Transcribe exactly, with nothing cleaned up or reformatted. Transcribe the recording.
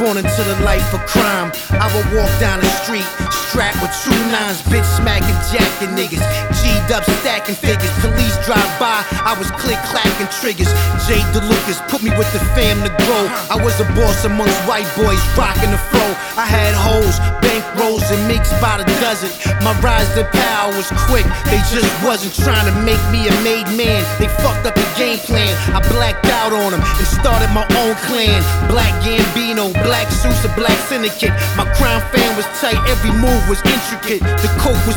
born into the life of crime. I would walk down the street, strapped with two nines, bitch smacking, jacking niggas, G'd up, stacking figures. Police drive by, I was click clacking triggers. Jay DeLucas put me with the fam to grow. I was a boss amongst white boys, rocking the flow. I had hoes, bank rolls, and mix by the dozen. My rise to power was quick, they just wasn't trying to make me a made man. They fucked up the game plan. I blacked out on them and started my own clan. Black Gambino, black suits, a black syndicate. My crime fan was tight, every move was intricate. The coke was